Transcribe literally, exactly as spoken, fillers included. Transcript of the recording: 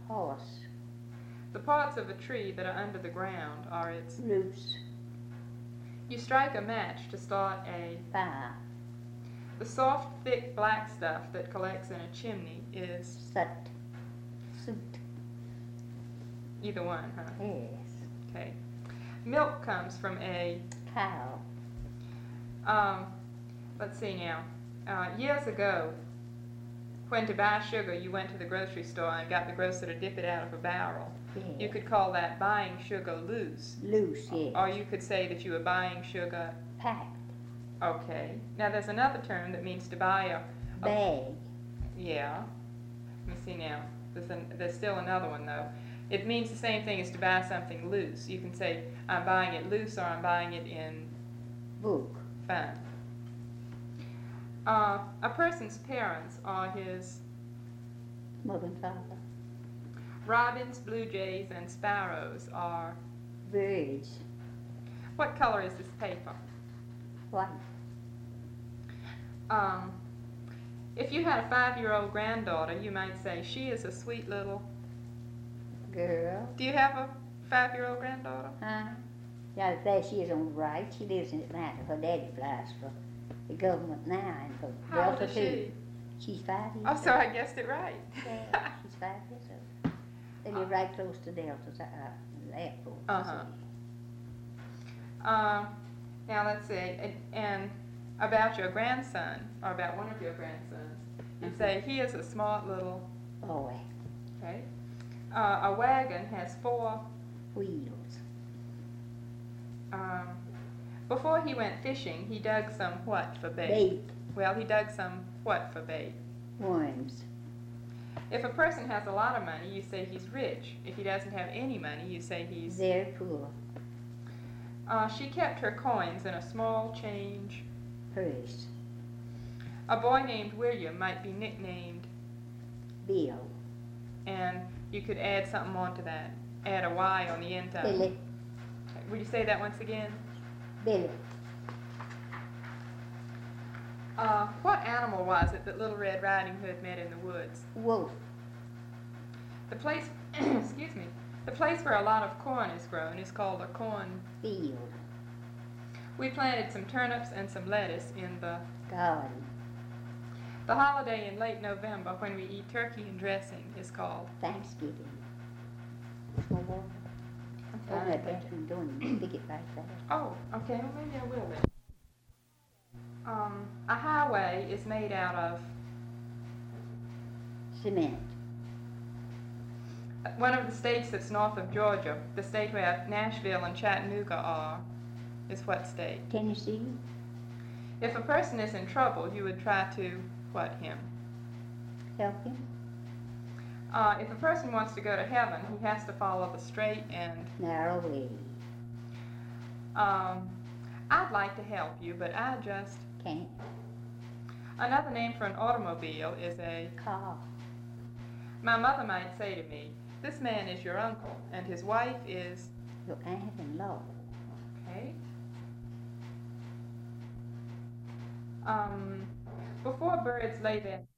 Horse. The parts of a tree that are under the ground are its Roots. You strike a match to start a Fire. The soft, thick black stuff that collects in a chimney is Soot. Soot. Either one, huh? Yes. Okay. Milk comes from a Cow. Um, let's see now. Uh, years ago, when to buy sugar, you went to the grocery store and got the grocer to dip it out of a barrel. Yes. You could call that buying sugar loose. Loose, yes. Or you could say that you were buying sugar. Packed. Okay. Now there's another term that means to buy a. a Bag. Yeah. Let me see now. There's, an, there's still another one though. It means the same thing as to buy something loose. You can say, I'm buying it loose or I'm buying it in Book. fun. Uh, a person's parents are his Mother and father. robins, blue jays, and sparrows are. Birds. What color is this paper? White. Um, if you had a five-year-old granddaughter, you might say, she is a sweet little. Girl. Do you have a five-year-old granddaughter? Huh? Yeah, there she is on the right. She lives in Atlanta. Her daddy flies for the government now and for How old Delta is too. she? She's five years Oh, old. so I guessed it right. Yeah, she's five years old. They live right close to Delta's uh, airport. Uh-huh. Uh, now let's see, and, and about your grandson, or about one of your grandsons, you Mhm. say, he is a smart little, Boy. okay? Uh, a wagon has four, Wheels. um, before he went fishing, he dug some what for bait? Bait. Well, he dug some what for bait? Worms. If a person has a lot of money, you say he's rich. If he doesn't have any money, you say he's... Very poor. Uh, she kept her coins in a small change. Purse. A boy named William might be nicknamed, Bill. and you could add something onto that. Add a Y on the end of it. Billy. Would you say that once again? Billy. Uh, what animal was it that Little Red Riding Hood met in the woods? Wolf. The place, excuse me, the place where a lot of corn is grown is called a corn. Field. We planted some turnips and some lettuce in the Garden. The holiday in late November when we eat turkey and dressing is called Thanksgiving. More water. Oh, that bathroom door, you stick it right there. Oh, okay, well maybe I will then. Um, a highway is made out of Cement. one of the states that's north of Georgia, the state where Nashville and Chattanooga are, is what state? Tennessee. If a person is in trouble, you would try to what him? Help him. Uh, if a person wants to go to heaven, he has to follow the straight and Narrow way. um, I'd like to help you, but I just. Can't. Another name for an automobile is a. Car. My mother might say to me, this man is your uncle, and his wife is. Your aunt and law. Okay. Um, before birds lay their